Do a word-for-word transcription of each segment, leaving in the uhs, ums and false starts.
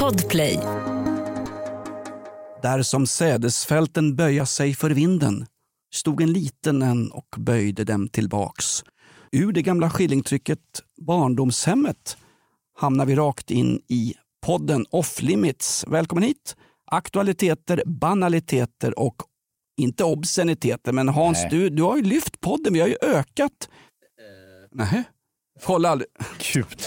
Podplay. Där som sädesfälten böja sig för vinden stod en liten en och böjde dem tillbaks. Ur det gamla skillingtrycket Barndomshemmet hamnar vi rakt in i podden Off Limits. Välkommen hit. Aktualiteter, banaliteter och inte obsceniteter. Men Hans, du, du har ju lyft podden. Vi har ju ökat. Uh, nej. Kolla aldrig. Gud.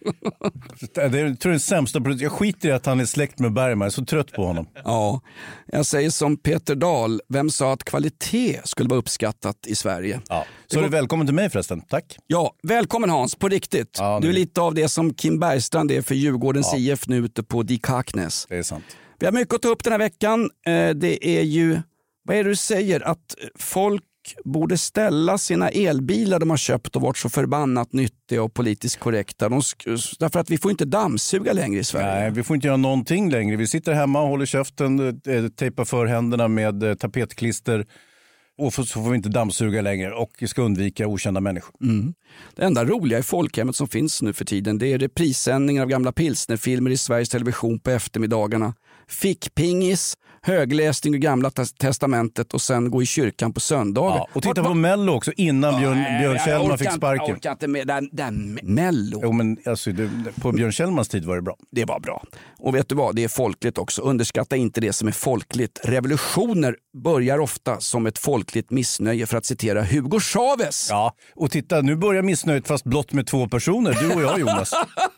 Det är, jag tror det är sämsta. Jag skiter i att han är släkt med Bergman. Jag är så trött på honom. Ja, jag säger som Peter Dahl. Vem sa att kvalitet skulle vara uppskattat i Sverige? Ja. Så är du välkommen till mig förresten. Tack. Ja, välkommen Hans, på riktigt. Ja, du är lite av det som Kim Bergstrand är för Djurgårdens ja. I F nu ute på Di Kaknäs. Det är sant. Vi har mycket att ta upp den här veckan. Det är ju, vad är det du säger? Att folk borde ställa sina elbilar de har köpt och varit så förbannat nyttiga och politiskt korrekta. De, därför att vi får inte dammsuga längre i Sverige. Nej, vi får inte göra någonting längre. Vi sitter hemma och håller käften, tejpar för händerna med tapetklister och så får vi inte dammsuga längre och ska undvika okända människor. Mm. Det enda roliga i folkhemmet som finns nu för tiden, det är reprissändningar av gamla pilsnerfilmer i Sveriges Television på eftermiddagarna. Fickpingis, högläsning ur gamla testamentet och sen gå i kyrkan på söndagar. Ja, och titta på Mello också innan Björn, Nej, Björn Kjellman fick sparken. Jag orkar inte med den, den Mello. Jo, men alltså, det, på Björn Kjellmans tid var det bra. Det var bra. Och vet du vad, det är folkligt också. Underskatta inte det som är folkligt. Revolutioner börjar ofta som ett folkligt missnöje, för att citera Hugo Chavez. Ja, och titta, nu börjar missnöjet fast blott med två personer. Du och jag, Jonas.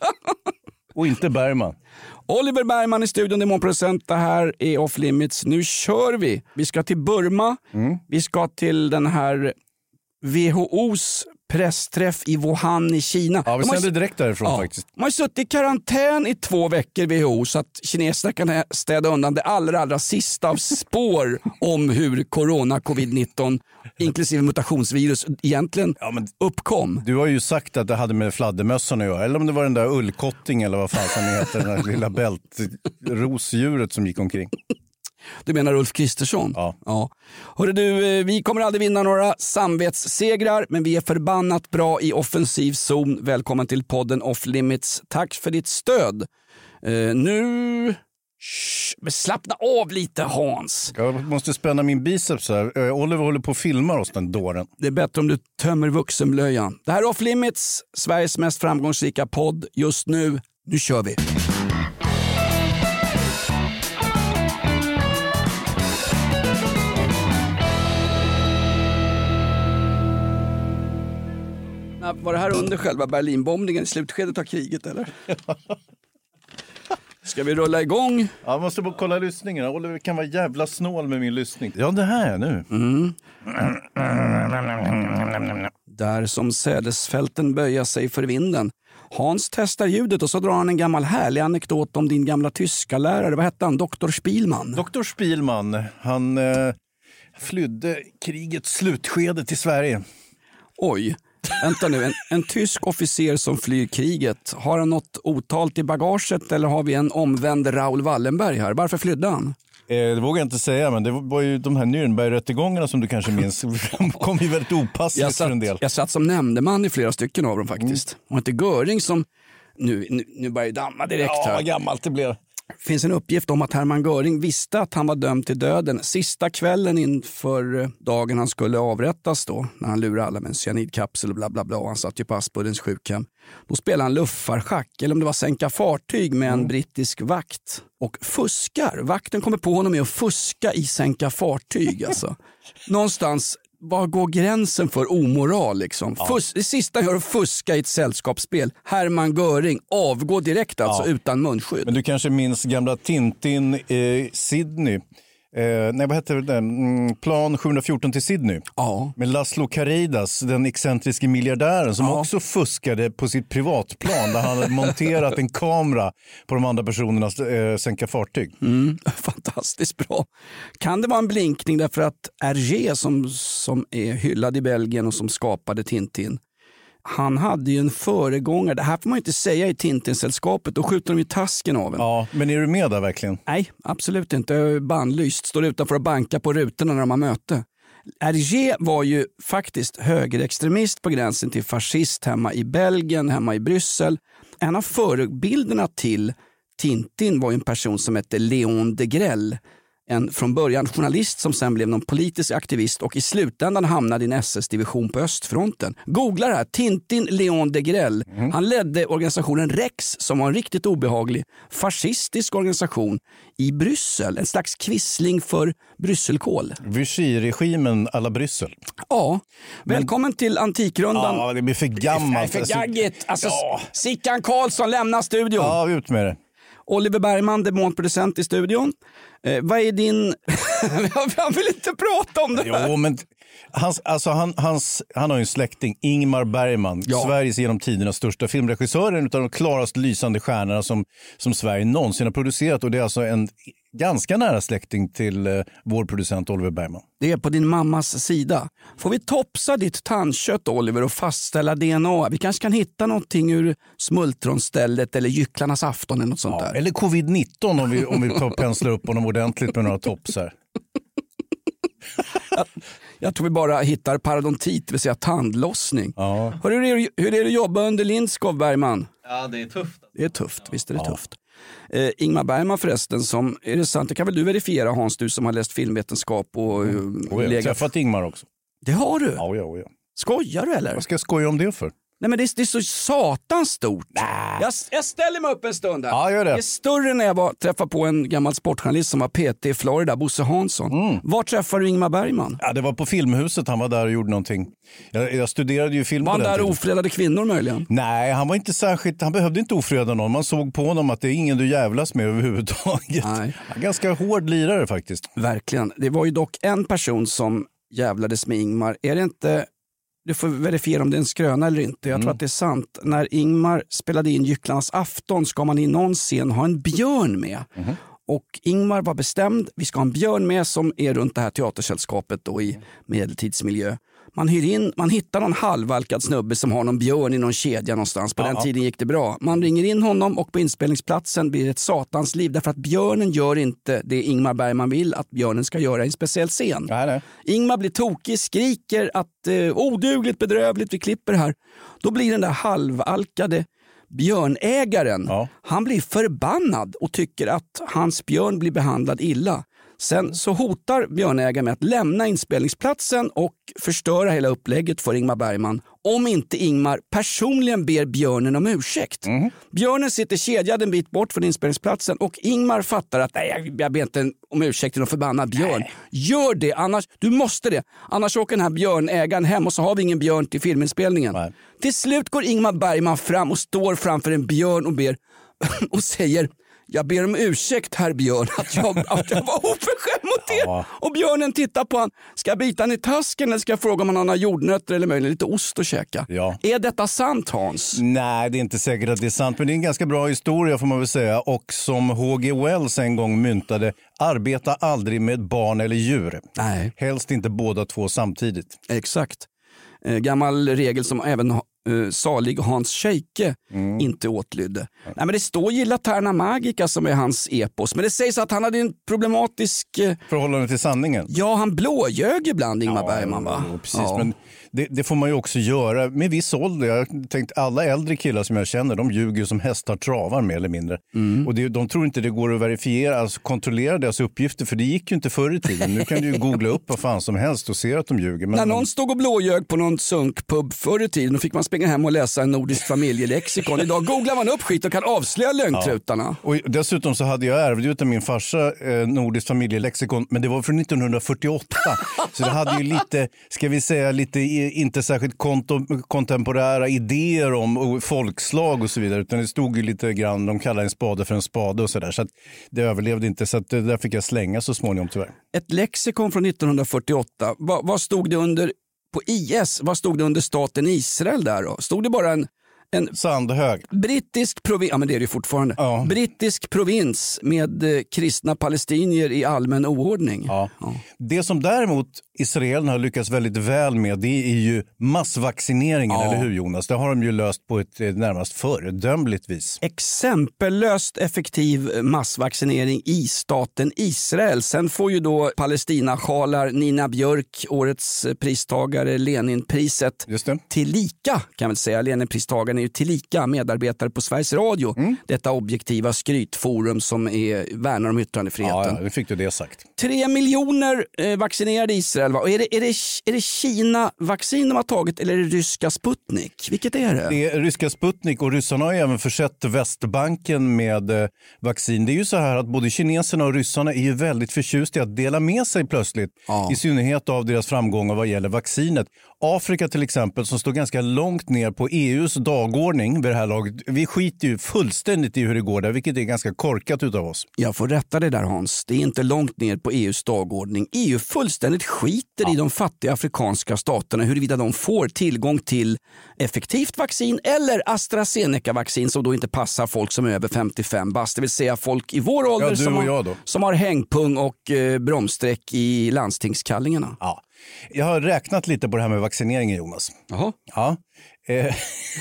Och inte Bergman. Oliver Bergman i studion, demonproducent. Det här är Off Limits. Nu kör vi. Vi ska till Burma. Mm. Vi ska till den här W H O:s pressträff i Wuhan i Kina. Ja, vi de sänder direkt därifrån ja, faktiskt. Man har suttit i karantän i två veckor W H O så att kineserna kan städa undan det allra, allra sista av spår om hur corona, covid nitton inklusive mutationsvirus egentligen ja, men uppkom. Du har ju sagt att det hade med fladdermössan att göra. Eller om det var den där ullkotting eller vad fan som heter, den där lilla bältrosdjuret som gick omkring. Du menar Ulf Kristersson? Ja. ja. Hörru du, vi kommer aldrig vinna några samvetssegrar, men vi är förbannat bra i offensiv zon. Välkommen till podden Off Limits. Tack för ditt stöd. Uh, nu... Shh, slappna av lite, Hans. Jag måste spänna min biceps här. Uh, Oliver håller på att filma oss, den dåren. Det är bättre om du tömmer vuxenblöjan. Det här är Off Limits, Sveriges mest framgångsrika podd just nu. Nu kör vi. Var det här under själva Berlinbombningen i slutskedet av kriget, eller? Ska vi rulla igång? Ja, jag måste bara kolla lyssningen. Oliver kan vara jävla snål med min lyssning. Ja, det här nu. Mm. Där som sädesfälten böja sig för vinden. Hans testar ljudet och så drar han en gammal härlig anekdot om din gamla tyska lärare. Vad hette han? Doktor Spielmann. Doktor Spielmann. Han eh, flydde krigets slutskede till Sverige. Oj. Vänta nu, en, en tysk officer som flyr kriget. Har han något otalt i bagaget eller har vi en omvänd Raoul Wallenberg här? Varför flydde han? Eh, det vågar jag inte säga, men det var ju de här Nürnberg-rättegångarna som du kanske minns. De kom ju väldigt opassligt för en del. Jag satt som nämndeman i flera stycken av dem faktiskt. Mm. Och inte Göring som... Nu, nu, nu börjar damma direkt här. Ja, vad gammalt det blev. Det finns en uppgift om att Hermann Göring visste att han var dömd till döden sista kvällen inför dagen han skulle avrättas då, när han lurade alla med en cyanidkapsel och bla bla bla, och han satt ju på Aspuddens sjukhem. Då spelade han luffarschack, eller om det var sänka fartyg med en mm. brittisk vakt, och fuskar. Vakten kommer på honom med att fuska i sänka fartyg alltså. Någonstans, var går gränsen för omoral liksom? Ja. Fus- det sista jag gör att fuska i ett sällskapsspel. Hermann Göring avgår direkt alltså, ja. Utan munskydd. Men du kanske minns gamla Tintin i Sydney. Eh, nej, vad heter det? Mm, plan sjuhundrafjorton till Sydney. Ja. Med Laszlo Karidas, den excentriske miljardären som ja. också fuskade på sitt privatplan där han hade monterat en kamera på de andra personernas eh, sänka fartyg. Mm, fantastiskt bra. Kan det vara en blinkning därför att Hergé som, som är hyllad i Belgien och som skapade Tintin, han hade ju en föregångare. Det här får man inte säga i Tintin-sällskapet. Då skjuter de ju tasken av en. Ja, men är du med där verkligen? Nej, absolut inte. Jag är bannlyst. Står utanför och banka på rutorna när de har möte. Hergé var ju faktiskt högerextremist på gränsen till fascist hemma i Belgien, hemma i Bryssel. En av förebilderna till Tintin var ju en person som hette Léon Degrelle. En från början journalist som sen blev någon politisk aktivist och i slutändan hamnade i en S S-division på östfronten. Googla det här, Tintin Léon Degrelle. Mm. Han ledde organisationen Rex som var en riktigt obehaglig fascistisk organisation i Bryssel. En slags kvissling för Brysselkål. Vichy-regimen alla Bryssel. Ja, välkommen Men... till Antikrundan. Ja, det blir för gammalt. Det är för gaggigt. Alltså, ja. Sickan Karlsson lämnar studion. Ja, ut med det. Oliver Bergman, demonproducent i studion. Eh, vad är din... Han vill inte prata om det här. Jo, men hans, alltså han, hans, han har ju en släkting, Ingmar Bergman. Ja. Sveriges genom tiderna största filmregissör. En av de klarast lysande stjärnorna som, som Sverige någonsin har producerat. Och det är alltså en ganska nära släkting till eh, vår producent Oliver Bergman. Det är på din mammas sida. Får vi topsa ditt tandkött, Oliver, och fastställa D N A? Vi kanske kan hitta någonting ur smultronstället eller gycklarnas afton eller något sånt ja, där. Eller covid nitton om vi, om vi tar penslar upp honom ordentligt med några topsar. jag, jag tror vi bara hittar parodontit, det vill säga tandlossning. Ja. Hur, är det, hur är det att jobba under Lindskov, Bergman? Ja, det är tufft. Det är tufft, visst är det ja. tufft. Eh, Ingmar Bergman förresten, som, är det sant? Det kan väl du verifiera, Hans, du som har läst filmvetenskap och... Mm. och jag har träffat Ingmar också. Det har du? Ja, ja, ja. Skojar du eller? Vad ska jag skoja om det för? Nej, men det är, det är så satans stort. Nah. Jag, jag ställer mig upp en stund där. Ja, gör det. Det är större när jag var, träffade på en gammal sportjournalist som var P T i Florida, Bosse Hansson. Mm. Var träffade du Ingmar Bergman? Ja, det var på Filmhuset, han var där och gjorde någonting. Jag, jag studerade ju film var på den där tiden. ofredade kvinnor möjligen? Nej, han var inte särskilt, han behövde inte ofreda någon. Man såg på honom att det är ingen du jävlas med överhuvudtaget. Nej. Ganska hård lirare faktiskt. Verkligen. Det var ju dock en person som jävlades med Ingmar. Är det inte... Du får verifiera om det är en skröna eller inte. Jag mm. tror att det är sant. När Ingmar spelade in Gycklarnas afton ska man i någon scen ha en björn med. Mm. Och Ingmar var bestämd. Vi ska ha en björn med som är runt det här teatersällskapet då i medeltidsmiljö. Man hyr in, man hittar någon halvalkad snubbe som har någon björn i någon kedja någonstans. På ja. den tiden gick det bra. Man ringer in honom och på inspelningsplatsen blir det ett satans liv. Därför att björnen gör inte det Ingmar Bergman vill att björnen ska göra i en speciell scen. Nej, nej. Ingmar blir tokig, skriker att eh, odugligt, bedrövligt, vi klipper det här. Då blir den där halvalkade björnägaren, ja. han blir förbannad och tycker att hans björn blir behandlad illa. Sen så hotar björnägaren med att lämna inspelningsplatsen och förstöra hela upplägget för Ingmar Bergman om inte Ingmar personligen ber björnen om ursäkt. Mm. Björnen sitter kedjad en bit bort från inspelningsplatsen och Ingmar fattar att nej, jag ber inte om ursäkt till någon förbannad björn. Nej. Gör det, annars, du måste det. Annars åker den här björnägaren hem och så har vi ingen björn till filminspelningen. Nej. Till slut går Ingmar Bergman fram och står framför en björn och ber och säger: jag ber om ursäkt, herr Björn, att jag, att jag var oförskämd mot er. Ja. Och björnen tittar på han. Ska jag bita han i tasken eller ska jag fråga om han har jordnötter eller möjligen lite ost att käka? Ja. Är detta sant, Hans? Nej, det är inte säkert att det är sant, men det är en ganska bra historia får man väl säga. Och som H G Wells en gång myntade, arbeta aldrig med barn eller djur. Nej. Helst inte båda två samtidigt. Exakt. Eh, gammal regel som även uh, salig Hans Scheike mm. inte åtlydde. Nej. Nej, men det står ju Laterna Magica som är hans epos. Men det sägs att han hade en problematisk... Uh, förhållande till sanningen. Ja, han blåljög ibland, Ingmar ja, Bergman, va? Ja, precis. Ja. Men det, det får man ju också göra med viss ålder. Jag har tänkt, alla äldre killar som jag känner, de ljuger som hästar travar mer eller mindre. Mm. Och det, de tror inte det går att verifiera, alltså kontrollera deras uppgifter, för det gick ju inte förr i tiden. Nu kan du ju googla upp vad fan som helst och se att de ljuger. Men när någon de... stod och blåljög på någon sunkpub förr i tiden, då fick man springa hem och läsa en nordisk familjelexikon. Idag googlar man upp skit och kan avslöja lögntrutarna. Ja. Och dessutom så hade jag ärvt av min farsa eh, nordiskt familjelexikon, men det var från nittonhundrafyrtioåtta. Så det hade ju lite, ska vi säga, lite inte särskilt konto, kontemporära idéer om folkslag och så vidare, utan det stod ju lite grann, de kallar en spade för en spade och sådär, så att det överlevde inte, så att det där fick jag slänga så småningom tyvärr. Ett lexikon från nittonhundrafyrtioåtta, vad, vad stod det under på I S? Vad stod det under staten Israel där då? Stod det bara en En Sandhög. Brittisk provins, ja men det är det fortfarande. Ja. Brittisk provins med eh, kristna palestinier i allmän oordning. Ja. Ja. Det som däremot Israel har lyckats väldigt väl med, det är ju massvaccineringen, ja. Eller hur Jonas? Det har de ju löst på ett eh, närmast föredömligt vis. Exempellöst effektiv massvaccinering i staten Israel. Sen får ju då Palestina-sjalar Nina Björk, årets pristagare, Leninpriset. Just det. Tillika kan man säga, Leninpristagaren är ju tillika medarbetare på Sveriges Radio. Mm. Detta objektiva skrytforum som är, värnar om yttrandefriheten. Ja, det fick du det sagt. Tre miljoner eh, vaccinerade i Israel. Va? Och är det, är det, är det Kina-vaccin de har tagit eller är det ryska Sputnik? Vilket är det? Det är ryska Sputnik och ryssarna har även försett Västbanken med eh, vaccin. Det är ju så här att både kineserna och ryssarna är ju väldigt förtjusta i att dela med sig plötsligt. Ja. I synnerhet av deras framgångar vad gäller vaccinet. Afrika till exempel som står ganska långt ner på E U:s dagordning vid det här laget. Vi skiter ju fullständigt i hur det går där, vilket är ganska korkat utav oss. Jag får rätta det där Hans. Det är inte långt ner på E U:s dagordning. E U fullständigt skiter ja. i de fattiga afrikanska staterna huruvida de får tillgång till effektivt vaccin eller AstraZeneca-vaccin som då inte passar folk som är över femtiofem bast. Det vill säga folk i vår ålder ja, som, har, som har hängpung och eh, bromsträck i landstingskallingarna. Ja. Jag har räknat lite på det här med vaccineringen, Jonas. Jaha. Ja. Eh.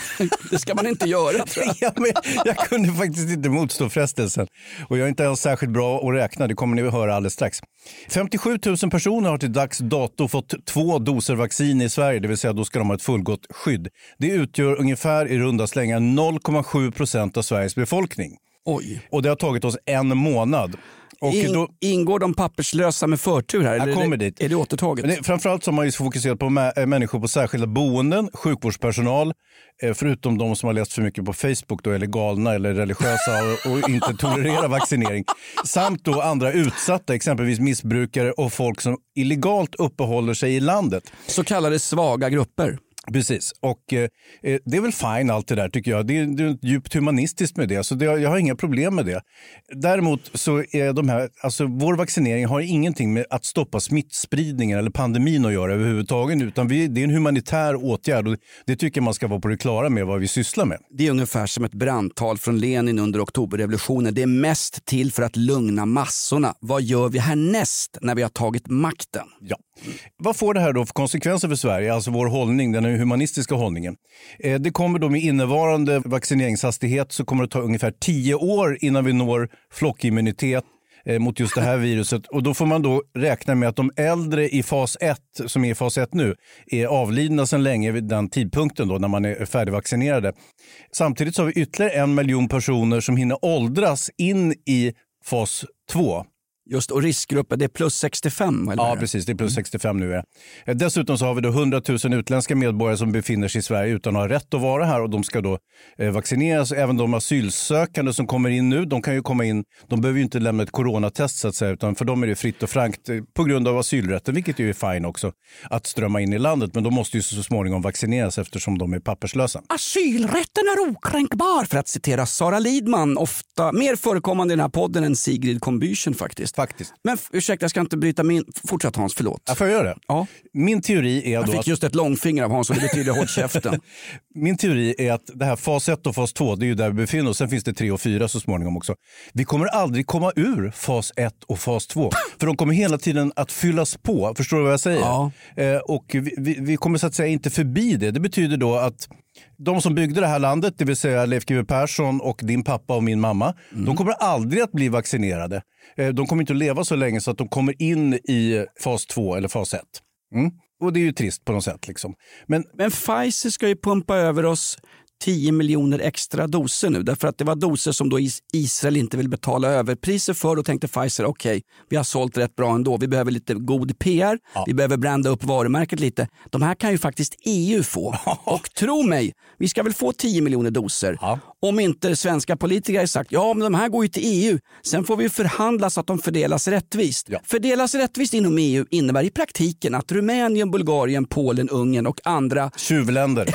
Det ska man inte göra, tror jag. ja, men jag kunde faktiskt inte motstå frestelsen. Och jag är inte ens särskilt bra att räkna, det kommer ni att höra alldeles strax. femtiosju tusen personer har till dags dato fått två doser vaccin i Sverige, det vill säga då ska de ha ett fullgott skydd. Det utgör ungefär i runda slängar noll komma sju procent av Sveriges befolkning. Oj. Och det har tagit oss en månad. Och In, då, ingår de papperslösa med förtur här? Eller kommer är, det, dit. är det återtaget? Men det, framförallt så har man ju fokuserat på mä- människor på särskilda boenden, sjukvårdspersonal, eh, förutom de som har läst för mycket på Facebook då, eller galna eller religiösa och, och inte tolererar vaccinering. Samt då andra utsatta, exempelvis missbrukare och folk som illegalt uppehåller sig i landet. Så kallade svaga grupper. Precis, och eh, det är väl fine allt det där tycker jag. Det är, det är djupt humanistiskt med det, så det, jag har inga problem med det. Däremot så är de här, alltså vår vaccinering har ingenting med att stoppa smittspridningen eller pandemin att göra överhuvudtaget, utan vi, det är en humanitär åtgärd och det tycker man ska vara på det klara med vad vi sysslar med. Det är ungefär som ett brandtal från Lenin under oktoberrevolutionen. Det är mest till för att lugna massorna. Vad gör vi härnäst när vi har tagit makten? Ja. Vad får det här då för konsekvenser för Sverige, alltså vår hållning, den humanistiska hållningen? Eh, det kommer då med innevarande vaccineringshastighet så kommer det ta ungefär tio år innan vi når flockimmunitet eh, mot just det här viruset. Och då får man då räkna med att de äldre i fas ett, som är i fas ett nu, är avlidna sedan länge vid den tidpunkten då när man är färdigvaccinerade. Samtidigt så har vi ytterligare en miljon personer som hinner åldras in i fas två. Just, och riskgrupper, det är plus sextiofem? Eller? Ja, precis. Det är plus sextiofem nu. Ja. Dessutom så har vi då hundratusen utländska medborgare som befinner sig i Sverige utan att ha rätt att vara här och de ska då eh, vaccineras. Även de asylsökande som kommer in nu, de kan ju komma in, de behöver ju inte lämna ett coronatest så att säga, utan för dem är det fritt och frankt eh, på grund av asylrätten, vilket ju är fine också, att strömma in i landet. Men de måste ju så småningom vaccineras eftersom de är papperslösa. Asylrätten är okränkbar, för att citera Sara Lidman, ofta mer förekommande i den här podden än Sigrid Combüchen faktiskt. Faktiskt. Men ursäkta, jag ska inte bryta min... Fortsätt Hans, förlåt. Jag får jag göra det? Ja. Min teori är jag då fick att... just ett långfinger av Hans och det betyder håll käften. Min teori är att det här fas ett och fas två, det är ju där vi befinner oss. Sen finns det tre och fyra så småningom också. Vi kommer aldrig komma ur fas ett och fas två. För de kommer hela tiden att fyllas på. Förstår du vad jag säger? Ja. Eh, och vi, vi, vi kommer så att säga inte förbi det. Det betyder då att de som byggde det här landet, det vill säga Leif G W Persson och din pappa och min mamma, mm. de kommer aldrig att bli vaccinerade. De kommer inte att leva så länge så att de kommer in i fas två eller fas ett. Mm. Och det är ju trist på något sätt. Liksom. Men, Men Pfizer ska ju pumpa över oss tio miljoner extra doser nu. Därför att det var doser som då Israel inte vill betala överpriser för. Då tänkte Pfizer, okej, okay, vi har sålt rätt bra ändå. Vi behöver lite god P R. Ja. Vi behöver branda upp varumärket lite. De här kan ju faktiskt E U få. Och tro mig, vi ska väl få tio miljoner doser. Ja. Om inte svenska politiker har sagt, ja men de här går ju till E U. Sen får vi förhandla så att de fördelas rättvist. Ja. Fördelas rättvist inom E U innebär i praktiken att Rumänien, Bulgarien, Polen, Ungern och andra tjuvländer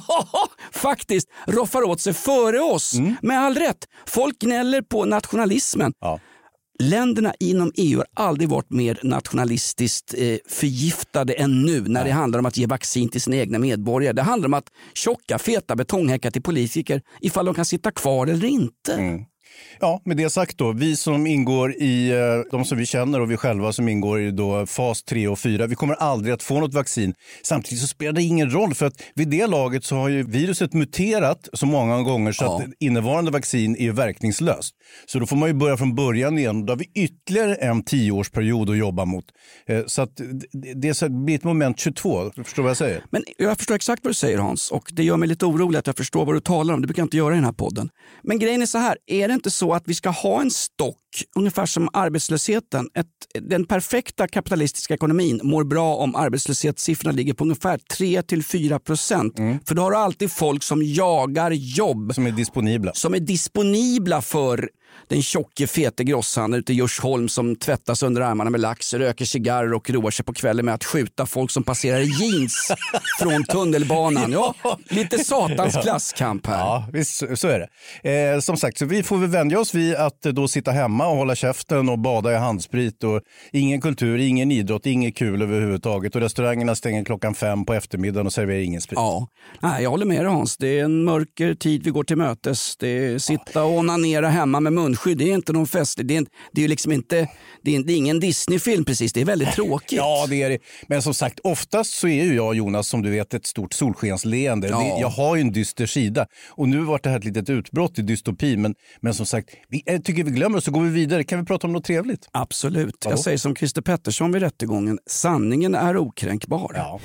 faktiskt roffar åt sig före oss. Mm. Med all rätt. Folk gnäller på nationalismen. Ja. Länderna inom E U har aldrig varit mer nationalistiskt eh, förgiftade än nu när Nej. det handlar om att ge vaccin till sina egna medborgare. Det handlar om att tjocka, feta betonghäckar till politiker ifall de kan sitta kvar eller inte. Mm. Ja, med det sagt då, vi som ingår i, de som vi känner och vi själva som ingår i då fas tre och fyra, vi kommer aldrig att få något vaccin. Samtidigt så spelar det ingen roll för att vid det laget så har ju viruset muterat så många gånger så ja. att innevarande vaccin är verkningslöst. Så då får man ju börja från början igen. Då har vi ytterligare en tioårsperiod att jobba mot. Så att det blir ett moment tjugotvå, du förstår vad jag säger? Men jag förstår exakt vad du säger, Hans, och det gör mig lite orolig att jag förstår vad du talar om. Det brukar jag inte göra i den här podden. Men grejen är så här, är det inte så att vi ska ha en stock, ungefär som arbetslösheten? Ett, den perfekta kapitalistiska ekonomin mår bra om arbetslöshetssiffrorna ligger på ungefär tre till fyra procent. Mm. För då har du alltid folk som jagar jobb. Som är disponibla. Som är disponibla för den tjocke fete grossan ute i Djursholm som tvättas under armarna med lax, röker cigarr och roar sig på kvällen med att skjuta folk som passerar i jeans från tunnelbanan. Ja, lite satans klasskamp här. Ja, visst, så är det. Eh, som sagt, så vi får väl vänja oss vid att då sitta hemma och hålla käften och bada i handsprit och ingen kultur, ingen idrott, inget kul överhuvudtaget och restaurangerna stänger klockan fem på eftermiddagen och serverar ingen sprit. Ja, nej, jag håller med dig, Hans. Det är en mörker tid vi går till mötes. Det är sitta och onanera hemma med munskydd. Det är inte någon fest. Det är, det är ju liksom inte, det är, det är ingen Disney-film precis. Det är väldigt tråkigt. Ja, det är det. Men som sagt, oftast så är ju jag, Jonas, som du vet, ett stort solskensleende. Ja. Det, jag har ju en dyster sida. Och nu var det här ett litet utbrott i dystopi. Men, men som sagt, vi, jag tycker vi glömmer och så går vi vidare. Kan vi prata om något trevligt? Absolut. Hallå? Jag säger som Christer Pettersson vid rättegången. Sanningen är okränkbar. Ja.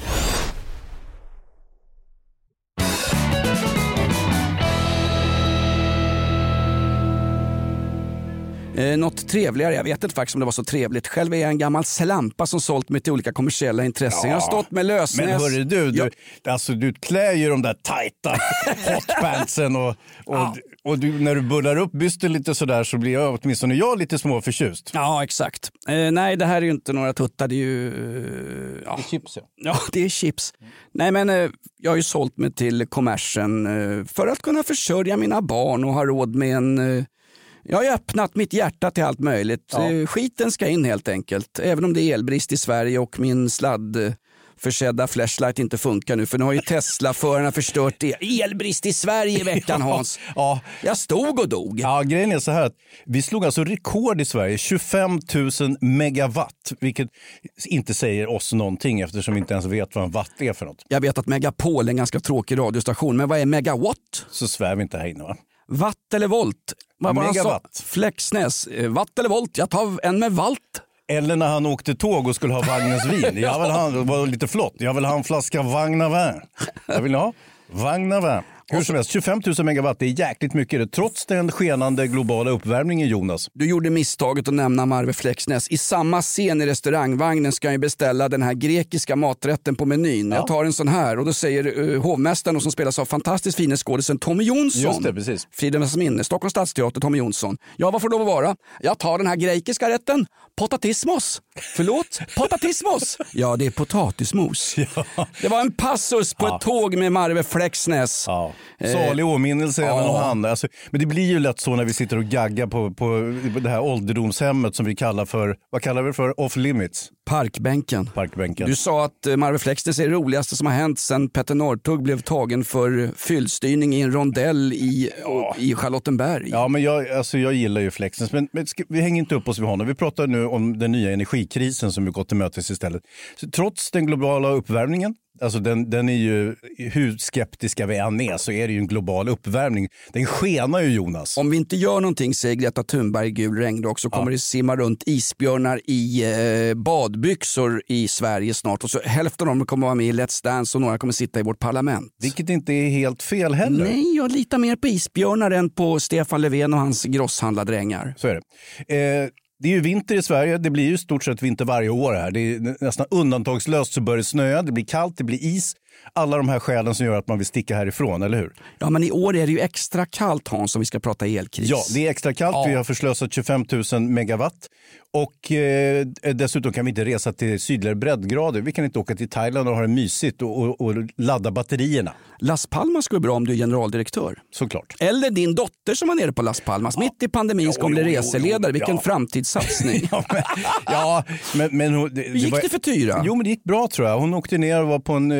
Eh, något trevligare, jag vet inte faktiskt om det var så trevligt. Själv är jag en gammal slampa som sålt mig till olika kommersiella intressen. Ja, jag har stått med lösnäs. Men hörru du, du, alltså, du klär ju de där tajta hotpantsen och, och, ja. och du, när du bullar upp bysten lite sådär så blir jag åtminstone jag lite småförtjust. Ja, exakt. Eh, nej, det här är ju inte några tuttar, det är ju... Eh, ja. Det är chips, ja. Ja, det är chips. Mm. Nej, men eh, jag har ju sålt mig till kommersen eh, för att kunna försörja mina barn och ha råd med en... Eh, Jag har öppnat mitt hjärta till allt möjligt. Ja. Skiten ska in helt enkelt. Även om det är elbrist i Sverige och min sladdförsedda flashlight inte funkar nu. För nu har ju Tesla-förarna förstört det. Elbrist i Sverige i veckan, Hans. Ja. Jag stod och dog. Ja, grejen är så här att vi slog alltså rekord i Sverige. tjugofem tusen megawatt. Vilket inte säger oss någonting eftersom vi inte ens vet vad en watt är för något. Jag vet att Megapol är en ganska tråkig radiostation. Men vad är megawatt? Så svär vi inte här inne, va? Watt eller volt? Vad var Megawatt. Flexnäs. Watt eller volt? Jag tar en med valt. Eller när han åkte tåg och skulle ha Wagners vin. Jag vill ha, det var lite flott. Jag vill ha en flaska Wagner. Jag vill ha Wagner. Hur som helst, tjugofem tusen megawatt, det är jäkligt mycket. Trots den skenande globala uppvärmningen, Jonas. Du gjorde misstaget att nämna Marve Flexnäs. I samma scen i restaurangvagnen ska jag beställa den här grekiska maträtten på menyn. Ja. Jag tar en sån här och då säger uh, hovmästaren, och som spelas av fantastiskt fina skådisen Tommy Jonsson. Just det, precis. Fridens minne, Stockholms stadsteater, Tommy Jonsson. Ja, vad får det lov att vara? Jag tar den här grekiska rätten. Potatismos. Förlåt? Potatismos? Ja, det är potatismos. Ja. Det var en passus på ja. ett tåg med Marve Flexnäs. Ja. Salig åminnelse eh, även om han. Alltså, men det blir ju lätt så när vi sitter och gaggar på, på det här ålderdomshemmet som vi kallar för, vad kallar vi för? Off limits. Parkbänken. Parkbänken. Du sa att uh, Marve Flexnäs är det roligaste som har hänt sedan Petter Northug blev tagen för fyllstyrning i en rondell i, ja. i Charlottenberg. Ja, men jag, alltså, jag gillar ju Flexnäs. Men, men ska, vi hänger inte upp oss vid honom. Vi pratar nu om den nya energikrisen som vi gått till mötes istället. Så trots den globala uppvärmningen, alltså den, den är ju, hur skeptiska vi än är så är det ju en global uppvärmning. Den skenar ju, Jonas. Om vi inte gör någonting, säger Greta Thunberg, gul regndag, så kommer ja. det simma runt isbjörnar i eh, badbyxor i Sverige snart. Och så hälften av dem kommer vara med i Let's Dance och några kommer sitta i vårt parlament. Vilket inte är helt fel heller. Nej, jag litar mer på isbjörnar än på Stefan Löfven och hans grosshandladrängar. Så är det. Eh, Det är ju vinter i Sverige, det blir ju stort sett vinter varje år här. Det är nästan undantagslöst så börjar det snöa, det blir kallt, det blir is. Alla de här skälen som gör att man vill sticka härifrån, eller hur? Ja, men i år är det ju extra kallt, Hans, om vi ska prata elkris. Ja, det är extra kallt. Ja. Vi har förslösat tjugofem tusen megawatt. Och eh, dessutom kan vi inte resa till sydligare breddgrader. Vi kan inte åka till Thailand och ha det mysigt och, och, och ladda batterierna. Las Palmas går bra om du är generaldirektör. Såklart. Eller din dotter som var nere på Las Palmas. Ja. Mitt i pandemin ska hon bli reseledare. Vilken ja. framtidssatsning. ja, men, ja, men, men hon, det, Hur gick det, var, det för Tyra? Jo, men det gick bra tror jag. Hon åkte ner och var på en, en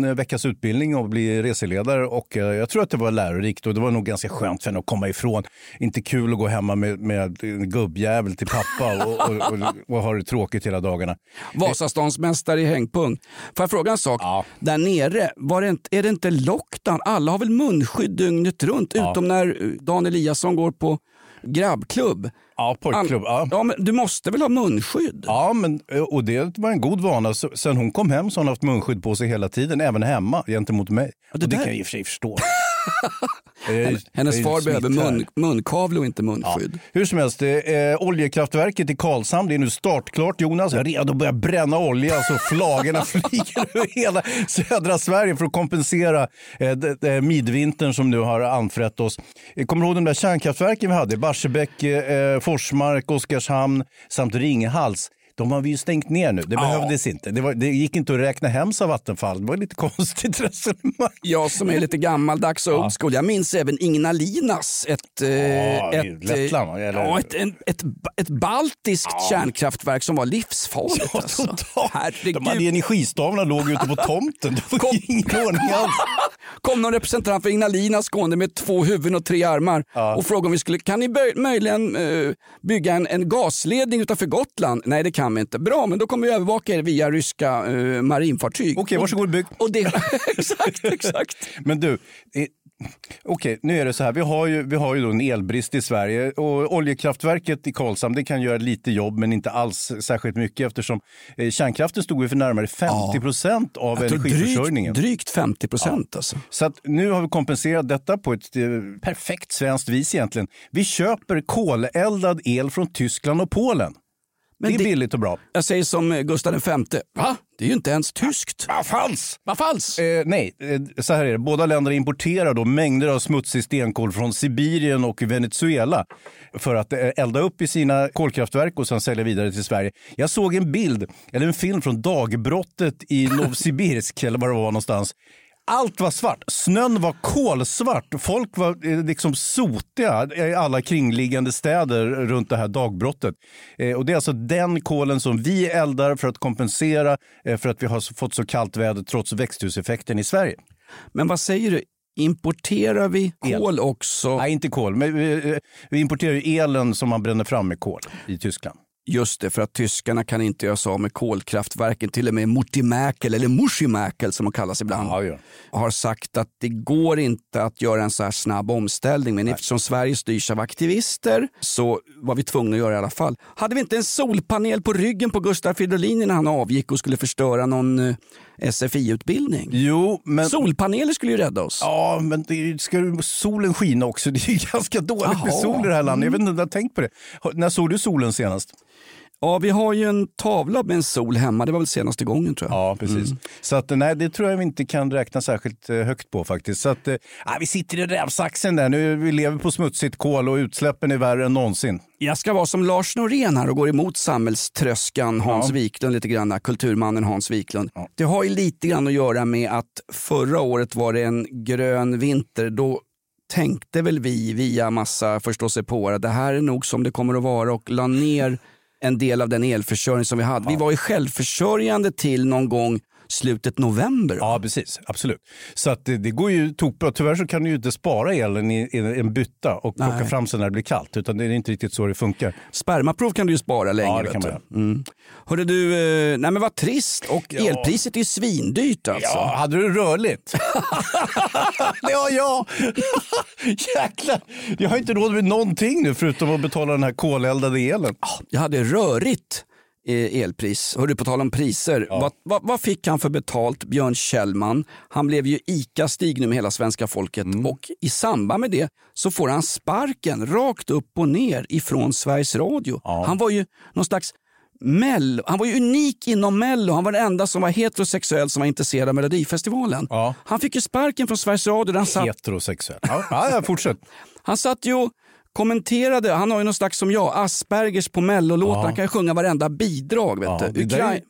en veckas utbildning och bli reseledare och eh, jag tror att det var lärorikt och det var nog ganska skönt för henne att komma ifrån. Inte kul att gå hemma med, med en gubbjävel till pappa och, och, och, och ha det tråkigt hela dagarna. Vasaståndsmästare i hängpung. Får jag fråga en sak? Ja. Där nere, var det inte, är det inte lockdown? Alla har väl munskydd dygnet runt, Ja. utom när Dan Eliasson går på grabbklubb. Ja, pojkklubb. Ja. Ja, men du måste väl ha munskydd? Ja, men, och det var en god vana. Så, sen hon kom hem så har hon haft munskydd på sig hela tiden, även hemma gentemot mig. Ja, det och det där- kan jag i och för sig förstå. Hennes far behöver mun, munkavle och inte munskydd. Ja. Hur som helst, eh, oljekraftverket i Karlshamn, det är nu startklart, Jonas. Jag är redo att börja bränna olja så flagorna flyger över hela södra Sverige för att kompensera eh, de, de, midvintern som nu har anfrätt oss. Eh, kommer du ihåg de där kärnkraftverken vi hade? Barsebäck, eh, Forsmark, Oskarshamn samt Ringhals. De har vi ju stängt ner nu. Det behövdes inte. Det, var, det gick inte att räkna hem sa Vattenfall. Det var lite konstigt resonemang. Jag som är lite gammaldags och old school. Jag minns även Ignalinas. Ett, eh, Ja, ett, Lettland, eh, eller? ja, ett, en, ett, ett baltiskt kärnkraftverk som var livsfarligt. Ja, alltså. totalt. Herregud. De hade energistavlarna låg ute på tomten. Det var Kom. ingen ordning alls. Kom någon representant för Ignalina skånde med två huvuden och tre armar Ja. och frågade om vi skulle, kan ni bö- möjligen uh, bygga en, en gasledning utanför Gotland? Nej, det kan vi inte. Bra, men då kommer vi övervaka er via ryska uh, marinfartyg. Okej, varsågod bygg. Och det, exakt, exakt. Men du, eh, okej, nu är det så här. Vi har ju, vi har ju då en elbrist i Sverige och oljekraftverket i Karlshamn, det kan göra lite jobb men inte alls särskilt mycket eftersom eh, kärnkraften stod ju för närmare femtio procent av Jag tror energiförsörjningen. Drygt, drygt femtio procent alltså. Så att nu har vi kompenserat detta på ett eh, perfekt svenskt vis egentligen. Vi köper koleldad el från Tyskland och Polen. Men det är det- billigt och bra. Jag säger som Gustav den femte. Va? Det är ju inte ens tyskt. Vad falskt! Vad falskt? Eh, nej, eh, så här är det. Båda länderna importerar då mängder av smutsig stenkol från Sibirien och Venezuela för att eh, elda upp i sina kolkraftverk och sen sälja vidare till Sverige. Jag såg en bild, eller en film från dagbrottet i Novosibirsk eller var det var någonstans. Allt var svart. Snön var kolsvart. Folk var eh, liksom sotiga i alla kringliggande städer runt det här dagbrottet. Eh, och det är alltså den kolen som vi eldar för att kompensera eh, för att vi har fått så kallt väder trots växthuseffekten i Sverige. Men vad säger du? Importerar vi El. kol också? Nej, inte kol. Men vi, vi importerar ju elen som man bränner fram med kol i Tyskland. Just det, för att tyskarna kan inte göra sig av med kolkraftverken. Till och med Mutimäkel, eller Mushimäkel som de kallas ibland, Ja, ja. har sagt att det går inte att göra en så här snabb omställning. Men eftersom Sverige styrs av aktivister så var vi tvungna att göra det i alla fall. Hade vi inte en solpanel på ryggen på Gustav Fridolin när han avgick och skulle förstöra någon eh, S F I-utbildning? Jo, men... Solpaneler skulle ju rädda oss. Ja, men det ska ju solen skina också. Det är ju ganska dåligt med Jaha. sol i det här landet. Jag vet inte om du har tänkt på det. Har- När såg du solen senast? Ja, vi har ju en tavla med en sol hemma. Det var väl senaste gången tror jag. Ja, precis. Så att, nej, det tror jag vi inte kan räkna särskilt eh, högt på faktiskt. Så att, eh, vi sitter i rävsaxen där. Nu vi lever på smutsigt kol och utsläppen är värre än någonsin. Jag ska vara som Lars Norén här och går emot samhällströskan Hans Ja. Wiklund lite grann, kulturmannen Hans Wiklund. Ja. Det har ju lite grann att göra med att förra året var det en grön vinter. Då tänkte väl vi via massa förståsigpåare att det här är nog som det kommer att vara och la ner en del av den elförsörjning som vi hade. Ja. Vi var ju självförsörjande till någon gång slutet november. Ja, precis. Absolut. Så att det, det går ju tokbra. Tyvärr så kan du ju inte spara elen i, i en bytta och plocka Nej. fram sen när det blir kallt. Utan det är inte riktigt så det funkar. Spermaprov kan du ju spara länge. Ja, det vet kan du. man göra. Mm. Hörde du, eh, nej men vad trist. Och Ja. elpriset är ju svindyrt alltså. Ja, hade du rörligt? Det har jag. Jäklar. Jag har inte råd med någonting nu förutom att betala den här koleldade elen. Jag hade rörigt eh, elpris. Hör du, på tal om priser. Ja. Vad, vad, vad fick han för betalt, Björn Kjellman? Han blev ju ICA-Stig nu med hela svenska folket. Mm. Och i samband med det så får han sparken rakt upp och ner ifrån Sveriges Radio. Ja. Han var ju någon slags Mello. Han var ju unik inom Mello. Han var den enda som var heterosexuell som var intresserad av Melodifestivalen. Ja. Han fick ju sparken från Sveriges Radio. Där han satt Heterosexuell. Ja, ja, ja, fortsätt. Han satt ju och kommenterade, han har ju någon slags som jag, Aspergers på mellolåtar. Ja. Han kan ju sjunga varenda bidrag. Vet Ja, du. det där är Ukra-